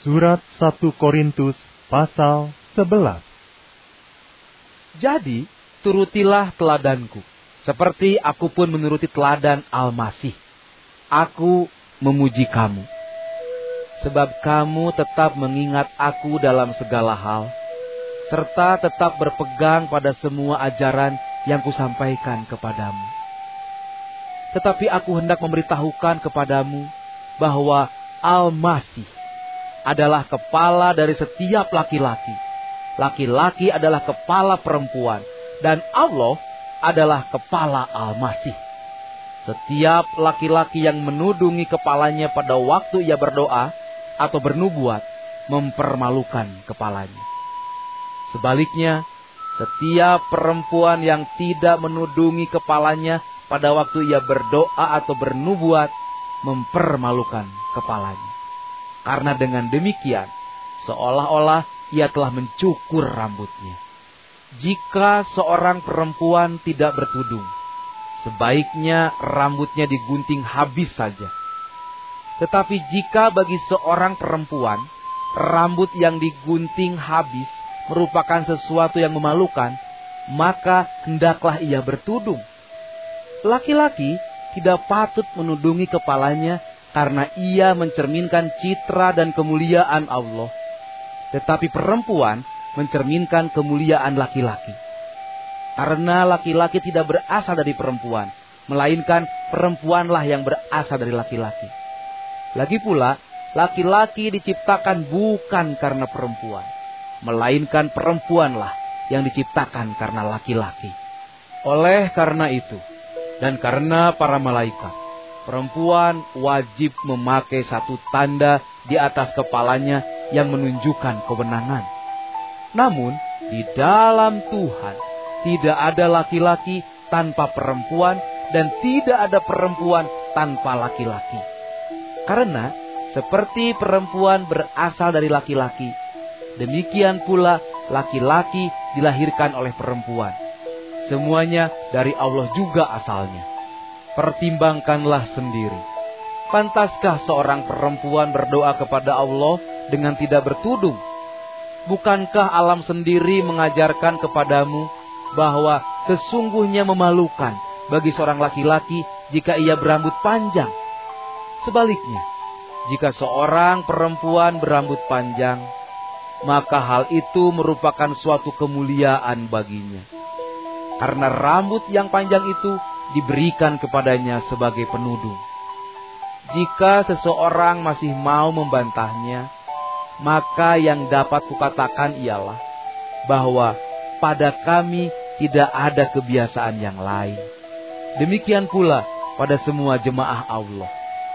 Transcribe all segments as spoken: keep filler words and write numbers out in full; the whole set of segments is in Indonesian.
Surat satu Korintus pasal sebelas. Jadi, turutilah teladanku, seperti aku pun menuruti teladan Al-Masih. Aku memuji kamu, sebab kamu tetap mengingat aku dalam segala hal, serta tetap berpegang pada semua ajaran yang kusampaikan kepadamu. Tetapi aku hendak memberitahukan kepadamu bahwa Al-Masih adalah kepala dari setiap laki-laki. Laki-laki adalah kepala perempuan, dan Allah adalah kepala Al-Masih. Setiap laki-laki yang menudungi kepalanya pada waktu ia berdoa atau bernubuat, mempermalukan kepalanya. Sebaliknya, setiap perempuan yang tidak menudungi kepalanya pada waktu ia berdoa atau bernubuat, mempermalukan kepalanya. Karena dengan demikian, seolah-olah ia telah mencukur rambutnya. Jika seorang perempuan tidak bertudung, sebaiknya rambutnya digunting habis saja. Tetapi jika bagi seorang perempuan, rambut yang digunting habis merupakan sesuatu yang memalukan, maka hendaklah ia bertudung. Laki-laki tidak patut menudungi kepalanya karena ia mencerminkan citra dan kemuliaan Allah. Tetapi perempuan mencerminkan kemuliaan laki-laki. Karena laki-laki tidak berasal dari perempuan, melainkan perempuanlah yang berasal dari laki-laki. Lagi pula, laki-laki diciptakan bukan karena perempuan, melainkan perempuanlah yang diciptakan karena laki-laki. Oleh karena itu, dan karena para malaikat, perempuan wajib memakai satu tanda di atas kepalanya yang menunjukkan kewenangan. Namun, di dalam Tuhan tidak ada laki-laki tanpa perempuan dan tidak ada perempuan tanpa laki-laki. Karena seperti perempuan berasal dari laki-laki, demikian pula laki-laki dilahirkan oleh perempuan. Semuanya dari Allah juga asalnya. Pertimbangkanlah sendiri. Pantaskah seorang perempuan berdoa kepada Allah dengan tidak bertudung? Bukankah alam sendiri mengajarkan kepadamu bahwa sesungguhnya memalukan bagi seorang laki-laki jika ia berambut panjang? Sebaliknya, jika seorang perempuan berambut panjang, maka hal itu merupakan suatu kemuliaan baginya. Karena rambut yang panjang itu diberikan kepadanya sebagai penudung. Jika seseorang masih mau membantahnya, maka yang dapat kukatakan ialah bahwa pada kami tidak ada kebiasaan yang lain. Demikian pula pada semua jemaah Allah.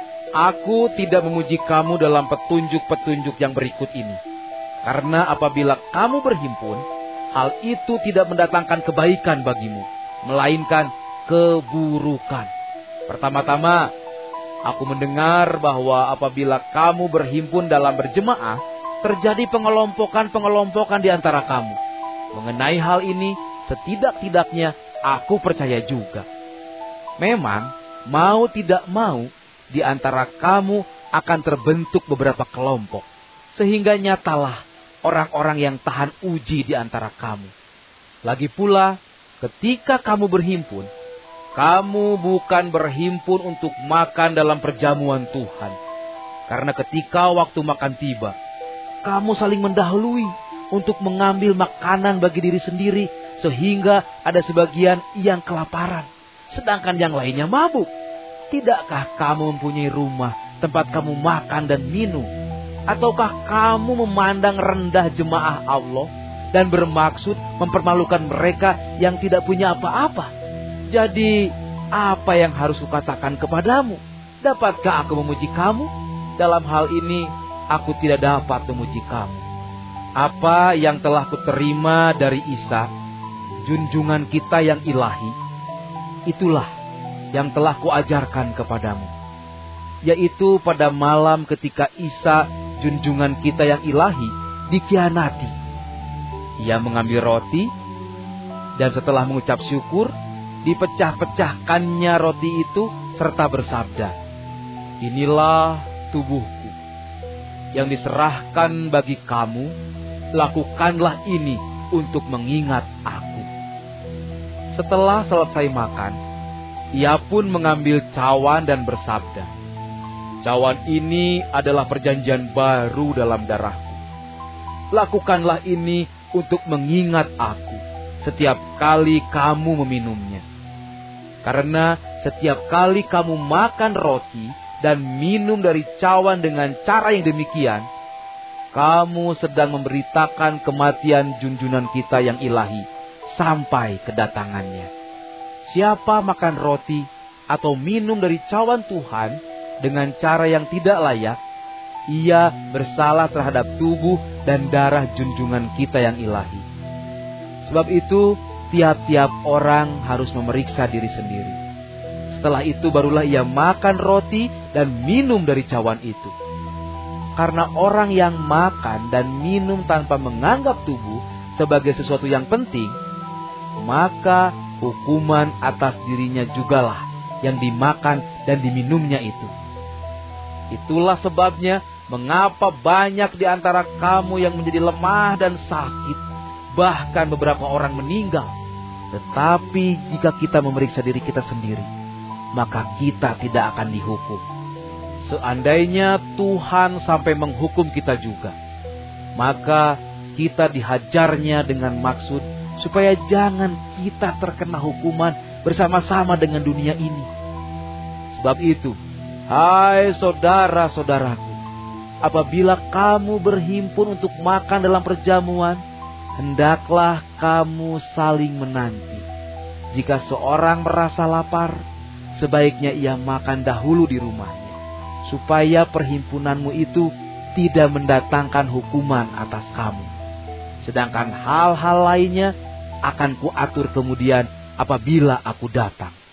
Aku tidak memuji kamu dalam petunjuk-petunjuk yang berikut ini. Karena apabila kamu berhimpun, hal itu tidak mendatangkan kebaikan bagimu, melainkan keburukan. Pertama-tama, aku mendengar bahwa apabila kamu berhimpun dalam berjemaah, terjadi pengelompokan-pengelompokan di antara kamu. Mengenai hal ini, setidak-tidaknya aku percaya juga. Memang, mau tidak mau, di antara kamu akan terbentuk beberapa kelompok. Sehingga nyatalah orang-orang yang tahan uji di antara kamu. Lagi pula, ketika kamu berhimpun, kamu bukan berhimpun untuk makan dalam perjamuan Tuhan. Karena ketika waktu makan tiba, kamu saling mendahului untuk mengambil makanan bagi diri sendiri, sehingga ada sebagian yang kelaparan, sedangkan yang lainnya mabuk. Tidakkah kamu mempunyai rumah tempat kamu makan dan minum? Ataukah kamu memandang rendah jemaah Allah dan bermaksud mempermalukan mereka yang tidak punya apa-apa? Jadi, apa yang harus kukatakan kepadamu? Dapatkah aku memuji kamu? Dalam hal ini, aku tidak dapat memuji kamu. Apa yang telah kuterima dari Isa, junjungan kita yang ilahi, itulah yang telah kuajarkan kepadamu. Yaitu pada malam ketika Isa, junjungan kita yang ilahi, dikhianati. Ia mengambil roti, dan setelah mengucap syukur, dipecah-pecahkannya roti itu serta bersabda, "Inilah tubuhku." yang diserahkan bagi kamu, lakukanlah ini untuk mengingat aku. Setelah selesai makan, ia pun mengambil cawan dan bersabda, cawan ini adalah perjanjian baru dalam darahku. Lakukanlah ini untuk mengingat aku setiap kali kamu meminumnya. Karena setiap kali kamu makan roti dan minum dari cawan dengan cara yang demikian, kamu sedang memberitakan kematian junjungan kita yang ilahi sampai kedatangannya. Siapa makan roti atau minum dari cawan Tuhan dengan cara yang tidak layak, ia bersalah terhadap tubuh dan darah junjungan kita yang ilahi. Sebab itu, tiap-tiap orang harus memeriksa diri sendiri. Setelah itu barulah ia makan roti dan minum dari cawan itu. Karena orang yang makan dan minum tanpa menganggap tubuh sebagai sesuatu yang penting, maka hukuman atas dirinya jugalah yang dimakan dan diminumnya itu. Itulah sebabnya mengapa banyak di antara kamu yang menjadi lemah dan sakit, bahkan beberapa orang meninggal. Tetapi jika kita memeriksa diri kita sendiri, maka kita tidak akan dihukum. Seandainya Tuhan sampai menghukum kita juga, maka kita dihajarnya dengan maksud supaya jangan kita terkena hukuman bersama-sama dengan dunia ini. Sebab itu, hai saudara-saudaraku, apabila kamu berhimpun untuk makan dalam perjamuan, hendaklah kamu saling menanti. Jika seorang merasa lapar, sebaiknya ia makan dahulu di rumahnya, supaya perhimpunanmu itu tidak mendatangkan hukuman atas kamu. Sedangkan hal-hal lainnya akan kuatur kemudian apabila aku datang.